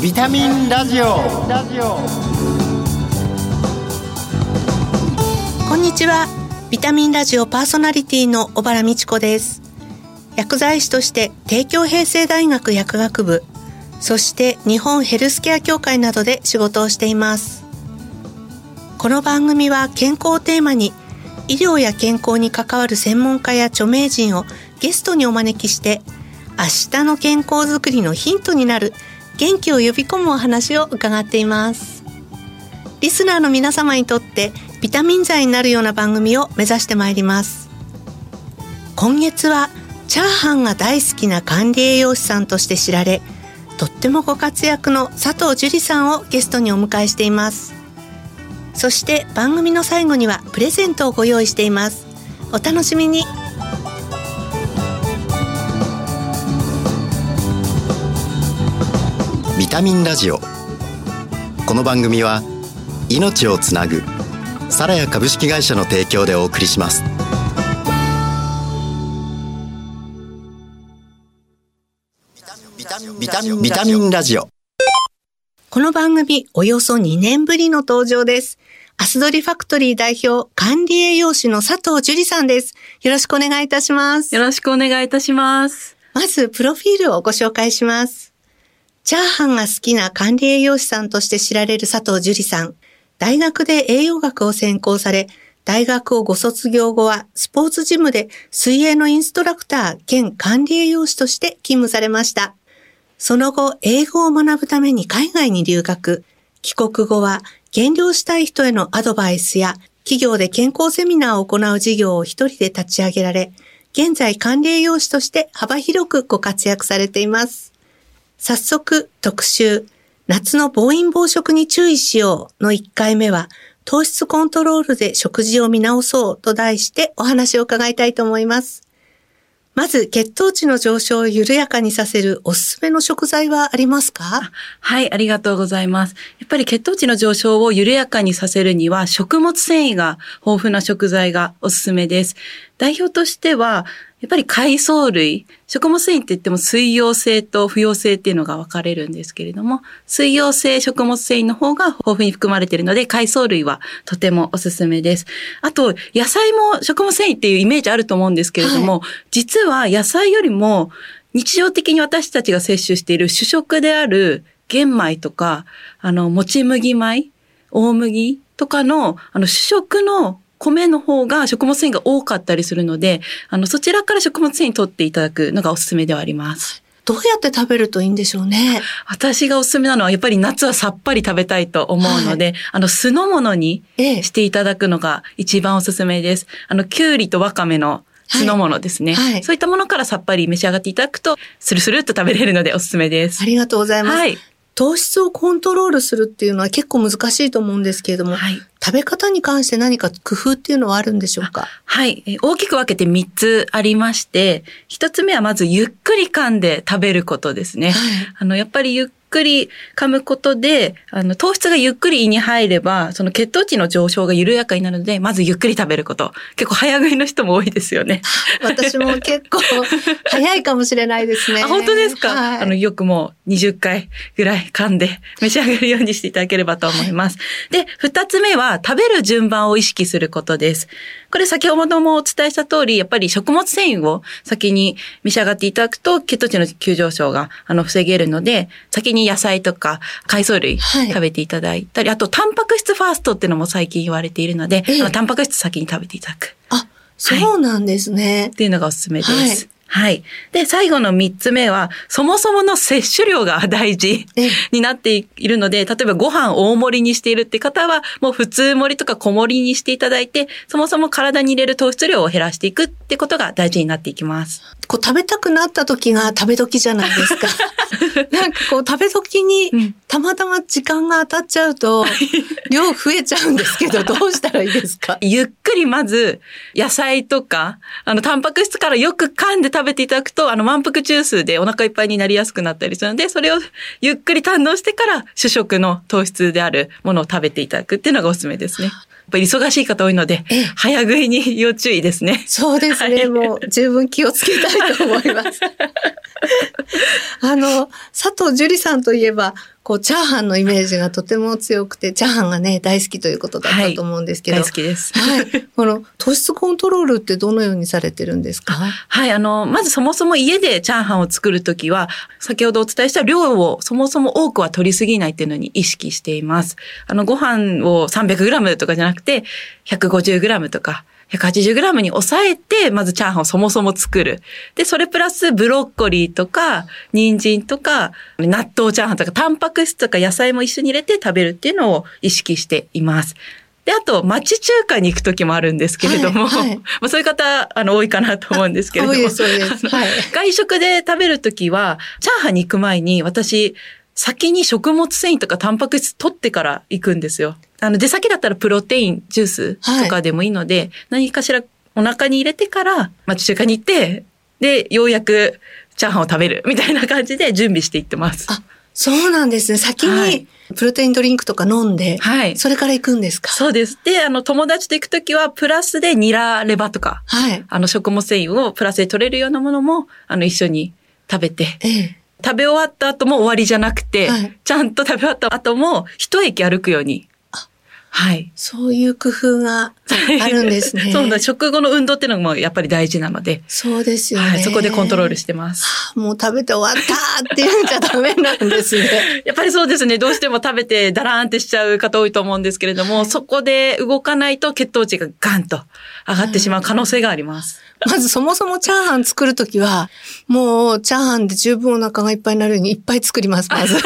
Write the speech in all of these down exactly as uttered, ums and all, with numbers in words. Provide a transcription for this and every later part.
ビタミンラジオ。 こんにちは。ビタミンラジオパーソナリティの小原美智子です。薬剤師として帝京平成大学薬学部、そして日本ヘルスケア協会などで仕事をしています。この番組は健康をテーマに、医療や健康に関わる専門家や著名人をゲストにお招きして、明日の健康づくりのヒントになる元気を呼び込むお話を伺っています。リスナーの皆様にとってビタミン剤になるような番組を目指してまいります。今月はチャーハンが大好きな管理栄養士さんとして知られ、とってもご活躍の佐藤樹里さんをゲストにお迎えしています。そして番組の最後にはプレゼントをご用意しています。お楽しみに。 ビタミンラジオ。この番組は命をつなぐサラヤ株式会社の提供でお送りします。ビタミン、ビタミン、ビタミンラジオ。 この番組およそにねんぶりの登場です。アスドリファクトリー代表管理栄養士の佐藤樹里さんです。よろしくお願いいたします。 よろしくお願いいたします。 まずプロフィールをご紹介します。チャーハンが好きな管理栄養士さんとして知られる佐藤樹里さん。大学で栄養学を専攻され、大学をご卒業後はスポーツジムで水泳のインストラクター兼管理栄養士として勤務されました。その後、英語を学ぶために海外に留学。帰国後は減量したい人へのアドバイスや企業で健康セミナーを行う事業を一人で立ち上げられ、現在管理栄養士として幅広くご活躍されています。早速特集、夏の暴飲暴食に注意しようのいっかいめは、糖質コントロールで食事を見直そうと題してお話を伺いたいと思います。まず血糖値の上昇を緩やかにさせるおすすめの食材はありますか？ はい、ありがとうございます。やっぱり血糖値の上昇を緩やかにさせるには食物繊維が豊富な食材がおすすめです。代表としてはやっぱり海藻類、食物繊維って言っても水溶性と不溶性っていうのが分かれるんですけれども、水溶性食物繊維の方が豊富に含まれているので、海藻類はとてもおすすめです。あと、野菜も食物繊維っていうイメージあると思うんですけれども、はい、実は野菜よりも日常的に私たちが摂取している主食である玄米とか、あの、もち麦米、大麦とかの、あの、主食の米の方が食物繊維が多かったりするので、あの、そちらから食物繊維取っていただくのがおすすめではあります。 どうやって食べるといいんでしょうね。 私がおすすめなのは、やっぱり夏はさっぱり食べたいと思うので、はい、あの、酢の物にしていただくのが一番おすすめです。あの、きゅうりとわかめの酢の物ですね、はいはい。そういったものからさっぱり召し上がっていただくと、スルスルっと食べれるのでおすすめです。 ありがとうございます。はい、糖質をコントロールするっていうのは結構難しいと思うんですけれども、はい、食べ方に関して何か工夫っていうのはあるんでしょうか？ はい。大きく分けてみっつありまして、ひとつめはまずゆっくり噛んで食べることですね。はい、あの、やっぱりゆっくり噛むことで、あの、糖質がゆっくり胃に入れば、その血糖値の上昇が緩やかになるので、まずゆっくり食べること。結構早食いの人も多いですよね。 私も結構早いかもしれないですね。 あ、本当ですか？はい、あの、よくもうにじゅっかいぐらい噛んで召し上がるようにしていただければと思います。はい、で、二つ目は食べる順番を意識することです。これ先ほどもお伝えした通り、やっぱり食物繊維を先に召し上がっていただくと血糖値の急上昇があの防げるので、先に野菜とか海藻類食べていただいたり、はい、あとタンパク質ファーストっていうのも最近言われているので、ええ、あのタンパク質先に食べていただく。 あ、そうなんですね。 はい、っていうのがおすすめです。はいはい。で、最後の三つ目は、そもそもの摂取量が大事になっているので、例えばご飯大盛りにしているって方は、もう普通盛りとか小盛りにしていただいて、そもそも体に入れる糖質量を減らしていくってことが大事になっていきます。 こう食べたくなった時が食べ時じゃないですか。なんかこう食べ時にたまたま時間が当たっちゃうと、量増えちゃうんですけど、どうしたらいいですか？ ゆっくりまず野菜とか、あのタンパク質からよく噛んで食べていただくと、あの満腹中枢でお腹いっぱいになりやすくなったりするので、それをゆっくり堪能してから主食の糖質であるものを食べていただくっていうのがおすすめですね。やっぱり忙しい方多いので、早食いに要注意ですね。 そうですね。はい、もう十分気をつけたいと思います。あの、佐藤樹里さんといえば、 こうチャーハンのイメージがとても強くて、チャーハンがね大好きということだったと思うんですけど、 はい、大好きです。 はい。この糖質コントロールってどのようにされてるんですか？ はい、あのまずそもそも家でチャーハンを作るときは、先ほどお伝えした量をそもそも多くは取りすぎないっていうのに意識しています。あのご飯を さんびゃくグラム とかじゃなくて ひゃくごじゅうグラム とかひゃくはちじゅうグラム に抑えて、まずチャーハンをそもそも作る。で、それプラスブロッコリーとか、人参とか、納豆チャーハンとか、タンパク質とか野菜も一緒に入れて食べるっていうのを意識しています。で、あと、町中華に行く時もあるんですけれども、はいはい、まあそういう方、あの、多いかなと思うんですけれども。 多いです、多いです。はい。 外食で食べる時は、チャーハンに行く前に、私、先に食物繊維とかタンパク質取ってから行くんですよ。あの、出先だったらプロテイン、ジュースとかでもいいので、はい、何かしらお腹に入れてから町中華に行って、で、ようやくチャーハンを食べるみたいな感じで準備していってます。 あ、そうなんですね。先にプロテインドリンクとか飲んで、はい、それから行くんですか？ そうです。で、あの、友達と行くときは、プラスでニラレバとか、はい、あの、食物繊維をプラスで取れるようなものも、あの、一緒に食べて、ええ、食べ終わった後も終わりじゃなくて、はい、ちゃんと食べ終わった後も一駅歩くように。はい。 そういう工夫があるんですね。 そうだ、食後の運動っていうのもやっぱり大事なので。 そうですよね。 はい、そこでコントロールしてます。 もう食べて終わったって言うんじゃダメなんですね。 やっぱりそうですね。どうしても食べてダラーンってしちゃう方多いと思うんですけれども、はい、そこで動かないと血糖値がガンと上がってしまう可能性があります。 まずそもそもチャーハン作るときは、もうチャーハンで十分お腹がいっぱいになるようにいっぱい作ります、まず。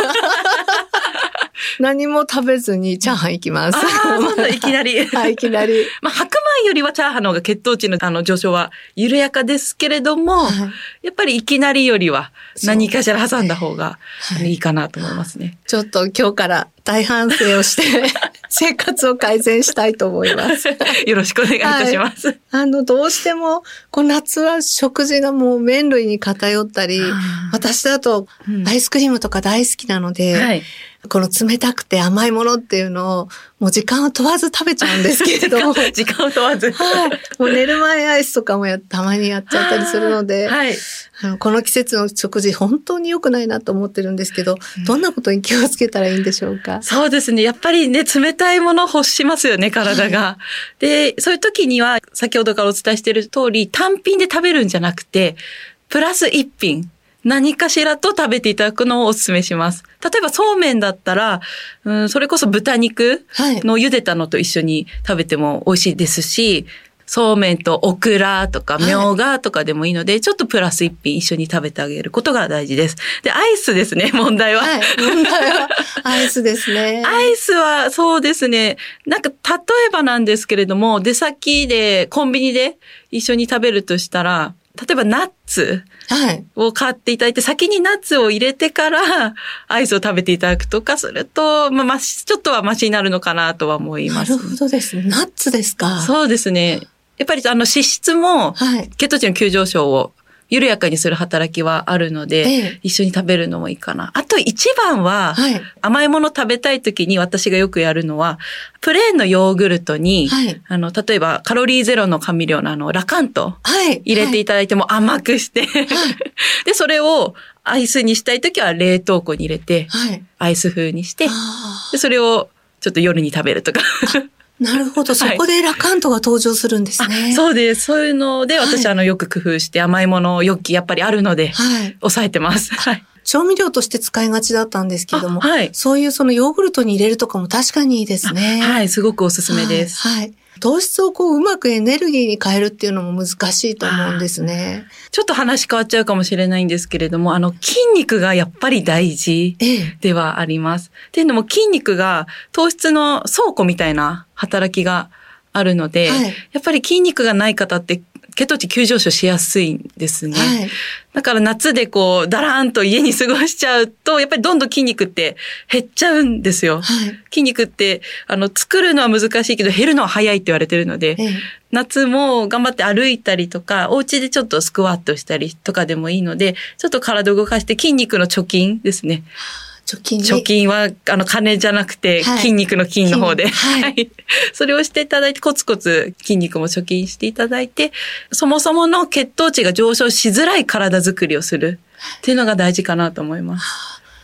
何も食べずにチャーハン行きます。 ああ、そうだ、いきなり。 はい、いきなり。 まあ、白米よりはチャーハンの方が血糖値のあの上昇は緩やかですけれども、はい、やっぱりいきなりよりは何かしら挟んだ方がいいかなと思いますね。はい、 ちょっと今日から大反省をして生活を改善したいと思います。 よろしくお願いいたします。はい、 あの、どうしても、こう夏は食事がもう麺類に偏ったり、私だとアイスクリームとか大好きなので、うんはい、この冷たくて甘いものっていうのを、もう時間を問わず食べちゃうんですけれども。 時間を問わず。 はい。もう寝る前アイスとかもやたまにやっちゃったりするので、はい。あのこの季節の食事本当に良くないなと思ってるんですけど、うん、どんなことに気をつけたらいいんでしょうか？ そうですね。やっぱりね、冷たいもの欲しますよね、体が。はい、で、そういう時には、先ほどからお伝えしている通り、単品で食べるんじゃなくて、プラス一品。何かしらと食べていただくのをお勧めします。例えばそうめんだったら、うん、それこそ豚肉の茹でたのと一緒に食べても美味しいですし、そうめんとオクラとかみょうがとかでもいいので、はい、ちょっとプラス一品一緒に食べてあげることが大事です。で、アイスですね、問題は。 はい、問題はアイスですね。 アイスはそうですね。なんか例えばなんですけれども、出先でコンビニで一緒に食べるとしたら、例えばナッツを買っていただいて、はい、先にナッツを入れてからアイスを食べていただくとかすると、まあ、ちょっとはマシになるのかなとは思います。 なるほどですね。ナッツですか？ そうですね。やっぱりあの脂質も血糖値の急上昇を緩やかにする働きはあるので、ええ、一緒に食べるのもいいかな。あと一番は、はい、甘いもの食べたい時に私がよくやるのは、プレーンのヨーグルトに、はい、あの、例えばカロリーゼロの甘味料のあの、ラカント入れていただいても甘くして、はい、で、それをアイスにしたい時は冷凍庫に入れて、はい、アイス風にして、で、それをちょっと夜に食べるとか。 なるほど。そこでラカントが登場するんですね。 そうです。そういうので、私、はい、あの、よく工夫して甘いもの、よきやっぱりあるので、はい、抑えてます。はい。 調味料として使いがちだったんですけれども、はい、そういうそのヨーグルトに入れるとかも確かにいいですね。 はい、すごくおすすめです。 はい。はい糖質をこううまくエネルギーに変えるっていうのも難しいと思うんですね。 ちょっと話変わっちゃうかもしれないんですけれども、あの筋肉がやっぱり大事ではあります。ええ、っていうのも筋肉が糖質の倉庫みたいな働きがあるので、はい、やっぱり筋肉がない方って血糖値急上昇しやすいんですね。はい、だから夏でこうだらーんと家に過ごしちゃうとやっぱりどんどん筋肉って減っちゃうんですよ。はい、筋肉ってあの作るのは難しいけど減るのは早いって言われてるので、ええ、夏も頑張って歩いたりとかお家でちょっとスクワットしたりとかでもいいのでちょっと体を動かして筋肉の貯金ですね。 貯金ね、 貯金は、あの、金じゃなくて、筋肉の筋の方で。はい。はい、それをしていただいて、コツコツ筋肉も貯金していただいて、そもそもの血糖値が上昇しづらい体づくりをするっていうのが大事かなと思います。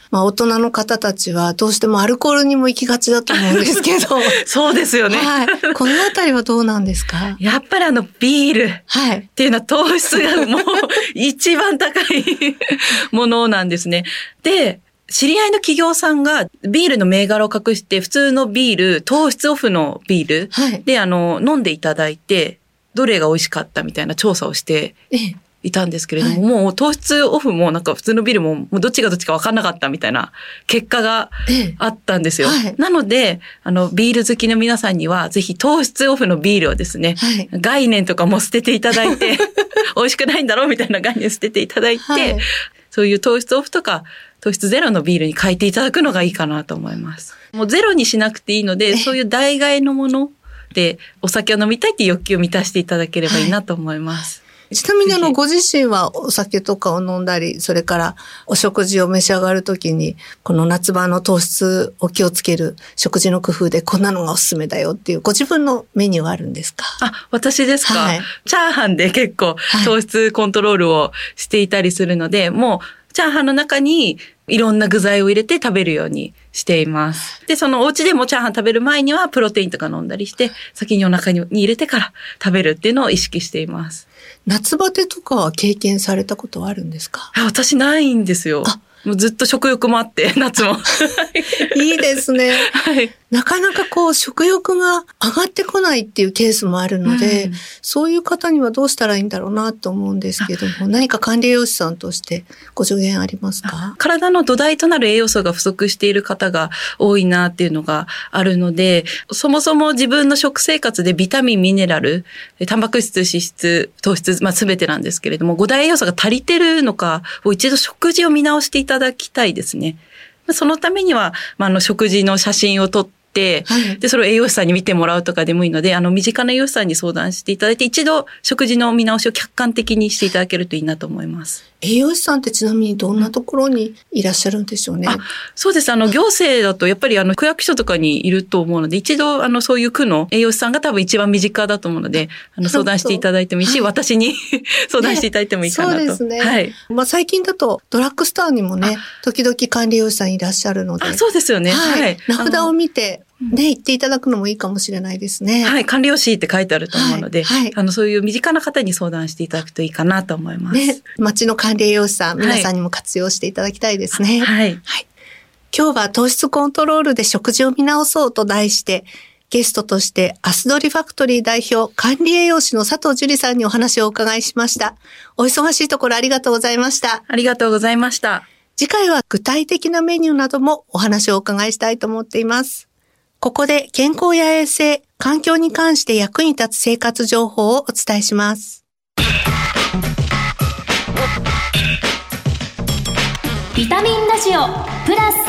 まあ大人の方たちはどうしてもアルコールにも行きがちだと思うんですけど。 そうですよね。 はい。このあたりはどうなんですか？ やっぱりあのビールっていうのは糖質がもう一番高いものなんですね。で、知り合いの企業さんがビールの銘柄を隠して普通のビール、糖質オフのビール、はい、であの飲んでいただいてどれが美味しかったみたいな調査をしていたんですけれども、はい、もう糖質オフもなんか普通のビールももうどっちがどっちか分かんなかったみたいな結果があったんですよ。はい、なのであのビール好きの皆さんにはぜひ糖質オフのビールをですね、はい、概念とかも捨てていただいて美味しくないんだろうみたいな概念捨てていただいて、はい、そういう糖質オフとか糖質ゼロのビールに変えていただくのがいいかなと思います。もうゼロにしなくていいので、そういう代替のものでお酒を飲みたいっていう欲求を満たしていただければいいなと思います。 はい、ちなみにあのご自身はお酒とかを飲んだり、それからお食事を召し上がるときにこの夏場の糖質を気をつける食事の工夫でこんなのがおすすめだよっていうご自分のメニューはあるんですか？ あ、私ですか？はい、チャーハンで結構糖質コントロールをしていたりするので、はい、もうチャーハンの中にいろんな具材を入れて食べるようにしています。で、そのお家でもチャーハン食べる前にはプロテインとか飲んだりして、先にお腹に入れてから食べるっていうのを意識しています。 夏バテとかは経験されたことはあるんですか？ あ、私ないんですよ。あ、もうずっと食欲もあって、夏も。 いいですね。 はい。 なかなかこう食欲が上がってこないっていうケースもあるので、うん、そういう方にはどうしたらいいんだろうなと思うんですけども、何か管理栄養士さんとしてご助言ありますか？ 体の土台となる栄養素が不足している方が多いなっていうのがあるので、そもそも自分の食生活でビタミン、ミネラル、タンパク質、脂質、糖質、まあ全てなんですけれども、五大栄養素が足りてるのかを一度食事を見直していただきたいですね。そのためには、まあ、あの食事の写真を撮って、はい、でそれを栄養士さんに見てもらうとかでもいいので、あの身近な栄養士さんに相談していただいて、一度食事の見直しを客観的にしていただけるといいなと思います。 栄養士さんってちなみにどんなところにいらっしゃるんでしょうね？ あ、そうです。あの行政だとやっぱりあの区役所とかにいると思うので、一度あのそういう区の栄養士さんが多分一番身近だと思うので、あの相談していただいてもいいし、はい、私に相談していただいてもいいかなと。 ね、そうですね。 はい。 まあ最近だとドラッグストアにもね、時々管理栄養士さんいらっしゃるので。 あ、そうですよね。 はい。はい、名札を見て。ね、言っていただくのもいいかもしれないですね。 はい、管理用紙って書いてあると思うので、はいはい、あのそういう身近な方に相談していただくといいかなと思います。 ね、町の管理栄養士さん、皆さんにも活用していただきたいですね。 はい。 はい、今日は糖質コントロールで食事を見直そうと題して、ゲストとしてアスドリファクトリー代表管理栄養士の佐藤樹里さんにお話をお伺いしました。お忙しいところありがとうございました。 ありがとうございました。 次回は具体的なメニューなどもお話をお伺いしたいと思っています。ここで健康や衛生、環境に関して役に立つ生活情報をお伝えします。 ビタミンラジオプラス。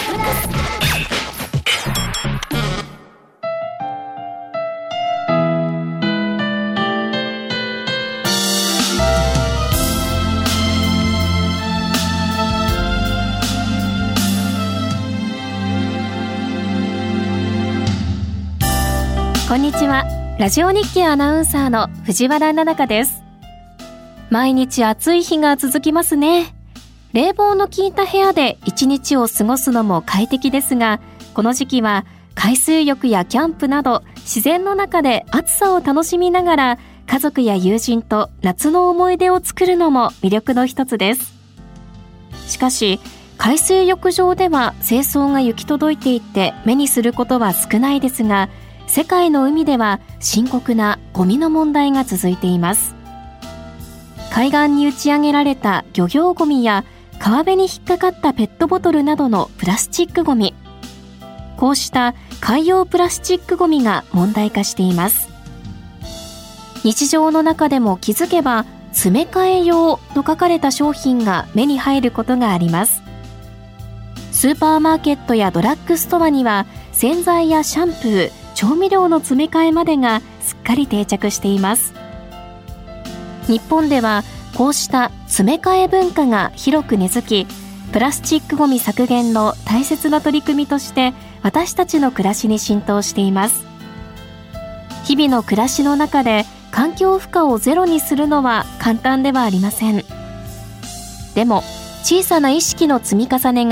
こんにちは。ラジオ日経アナウンサーの藤原奈々香です。毎日暑い日が続きますね。冷房の効いた部屋で一日を過ごすのも快適ですが、この時期は海水浴やキャンプなど自然の中で暑さを楽しみながら家族や友人と夏の思い出を作るのも魅力の一つです。しかし海水浴場では清掃が行き届いていて目にすることは少ないですが、世界の海では深刻なゴミの問題が続いています。海岸に打ち上げられた漁業ゴミや川辺に引っかかったペットボトルなどのプラスチックゴミ、こうした海洋プラスチックゴミが問題化しています。日常の中でも気づけば詰め替え用と書かれた商品が目に入ることがあります。スーパーマーケットやドラッグストアには洗剤やシャンプー、調味料の詰め替えまでがすっかり定着しています。日本ではこうした詰め替え文化が広く根付き、プラスチックごみ削減の大切な取り組みとして私たちの暮らしに浸透しています。日々の暮らしの中で環境負荷をゼロにするのは簡単ではありません。でも小さな意識の積み重ねが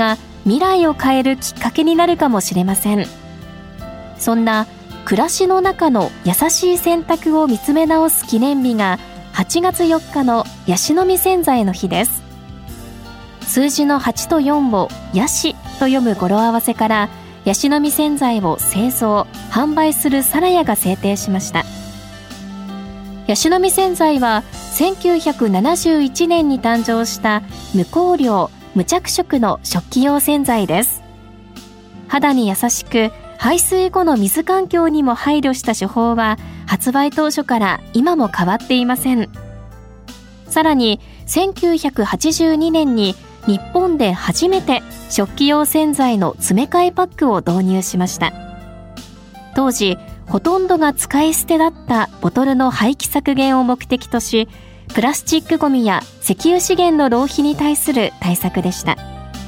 未来を変えるきっかけになるかもしれません。そんな暮らしの中の優しい選択を見つめ直す記念日がはちがつよっかのヤシの実洗剤の日です。数字のはちとよんをヤシと読む語呂合わせからヤシの実洗剤を製造・販売するサラヤが制定しました。ヤシの実洗剤はせんきゅうひゃくななじゅういちねんに誕生した無香料・無着色の食器用洗剤です。肌に優しく排水後の水環境にも配慮した手法は発売当初から今も変わっていません。さらにせんきゅうひゃくはちじゅうにねんに日本で初めて食器用洗剤の詰め替えパックを導入しました。当時ほとんどが使い捨てだったボトルの廃棄削減を目的とし、プラスチックごみや石油資源の浪費に対する対策でした。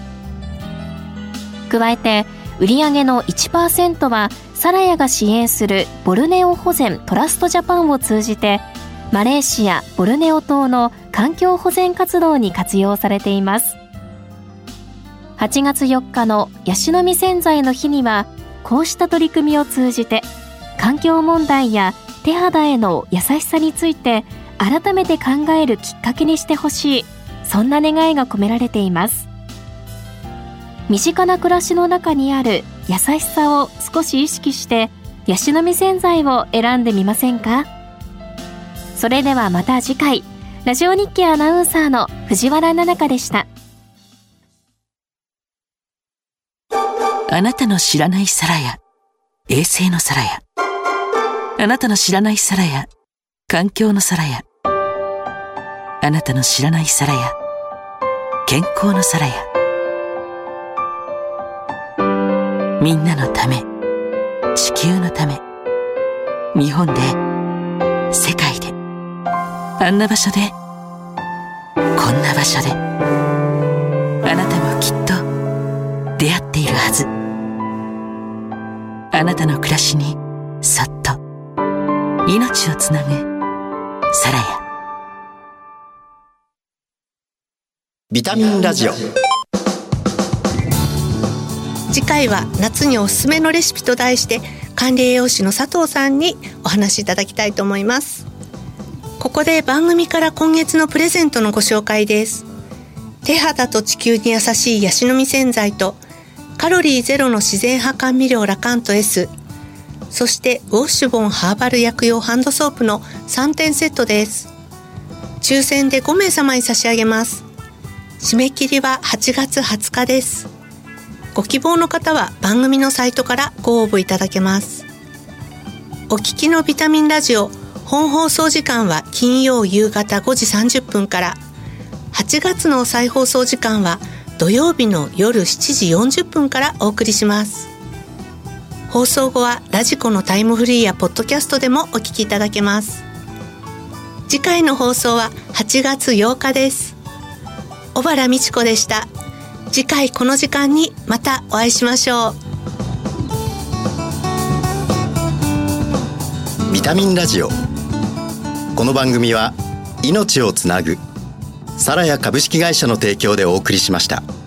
加えて売上の いちパーセント はサラヤが支援するボルネオ保全トラストジャパンを通じてマレーシア・ボルネオ島の環境保全活動に活用されています。はちがつよっかのヤシの実洗剤の日にはこうした取り組みを通じて環境問題や手肌への優しさについて改めて考えるきっかけにしてほしい、そんな願いが込められています。身近な暮らしの中にある優しさを少し意識してヤシの実洗剤を選んでみませんか。それではまた次回、ラジオ日経アナウンサーの藤原奈々香でした。 あなたの知らないサラヤ、衛星のサラヤ。あなたの知らないサラヤ、環境のサラヤ。あなたの知らないサラヤ、健康のサラヤ。みんなのため、地球のため、日本で、世界で、あんな場所で、こんな場所で、あなたもきっと出会っているはず。あなたの暮らしにそっと命をつなぐサラヤ。 ビタミンラジオ。 次回は夏におすすめのレシピと題して管理栄養士の佐藤さんにお話しいただきたいと思います。ここで番組から今月のプレゼントのご紹介です。手肌と地球に優しいヤシの実洗剤とカロリーゼロの自然派甘味料ラカント S、 そしてウォッシュボンハーバル薬用ハンドソープのさんてんセットです。抽選でごめいさまに差し上げます。締め切りははちがつはつかです。ご希望の方は番組のサイトからご応募いただけます。お聞きのビタミンラジオ本放送時間は金曜夕方ごじさんじゅっぷんから、はちがつの再放送時間は土曜日の夜しちじよんじゅっぷんからお送りします。放送後はラジコのタイムフリーやポッドキャストでもお聞きいただけます。次回の放送ははちがつようかです。小原美智子でした。次回この時間にまたお会いしましょう。ビタミンラジオ。この番組は命をつなぐサラヤ株式会社の提供でお送りしました。